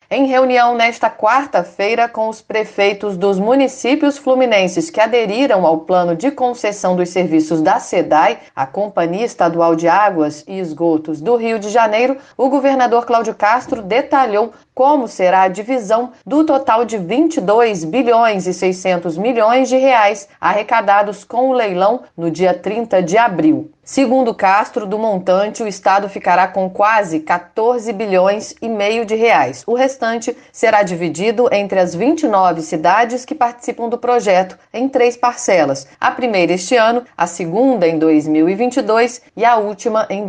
Em reunião nesta quarta-feira com os prefeitos dos municípios fluminenses que aderiram ao plano de concessão dos serviços da SEDAI, a Companhia Estadual de Águas e Esgotos do Rio de Janeiro, o governador Cláudio Castro detalhou como será a divisão do total de 22 bilhões e 600 milhões de reais arrecadados com o leilão no dia 30 de abril. Segundo Castro, do montante, o Estado ficará com quase 14 bilhões e meio de reais. O restante será dividido entre as 29 cidades que participam do projeto em 3 parcelas. A primeira este ano, a segunda em 2022 e a última em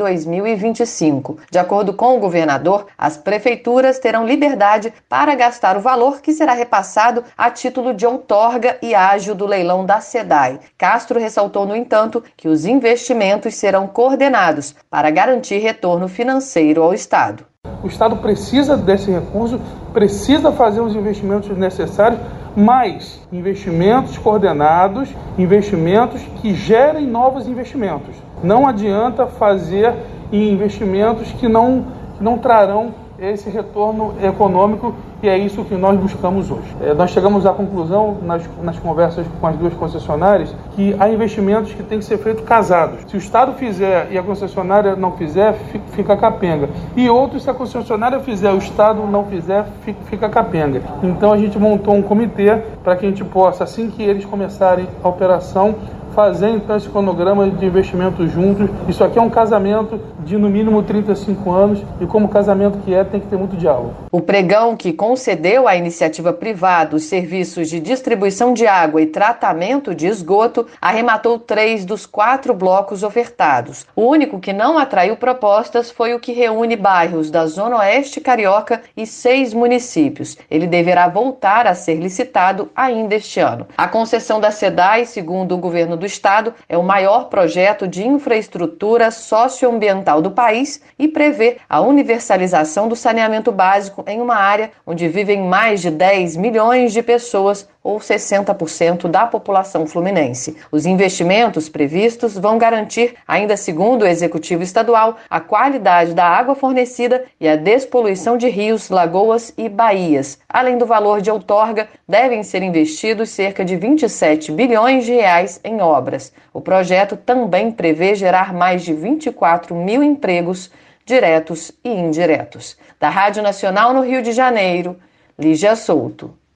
2025. De acordo com o governador, as prefeituras terão liberdade para gastar o valor que será repassado a título de outorga e ágio do leilão da SEDAI. Castro ressaltou, no entanto, que os investimentos serão coordenados para garantir retorno financeiro ao Estado. O Estado precisa desse recurso, precisa fazer os investimentos necessários, mas investimentos coordenados, investimentos que gerem novos investimentos. Não adianta fazer investimentos que não trarão esse retorno econômico, e é isso que nós buscamos hoje. Nós chegamos à conclusão, nas conversas com as 2 concessionárias, que há investimentos que têm que ser feitos casados. Se o Estado fizer e a concessionária não fizer, fica capenga. E outros, se a concessionária fizer e o Estado não fizer, fica capenga. Então a gente montou um comitê para que a gente possa, assim que eles começarem a operação, fazer então esse cronograma de investimento juntos. Isso aqui é um casamento de no mínimo 35 anos e como casamento que tem que ter muito diálogo. O pregão, que concedeu à iniciativa privada os serviços de distribuição de água e tratamento de esgoto, arrematou 3 dos 4 blocos ofertados. O único que não atraiu propostas foi o que reúne bairros da Zona Oeste Carioca e 6 municípios. Ele deverá voltar a ser licitado ainda este ano. A concessão da SEDAI, segundo o governo do Estado, é o maior projeto de infraestrutura socioambiental do país e prevê a universalização do saneamento básico em uma área onde vivem mais de 10 milhões de pessoas, ou 60% da população fluminense. Os investimentos previstos vão garantir, ainda segundo o Executivo Estadual, a qualidade da água fornecida e a despoluição de rios, lagoas e baías. Além do valor de outorga, devem ser investidos cerca de 27 bilhões de reais em obras. O projeto também prevê gerar mais de 24 mil empregos diretos e indiretos. Da Rádio Nacional no Rio de Janeiro, Lígia Souto.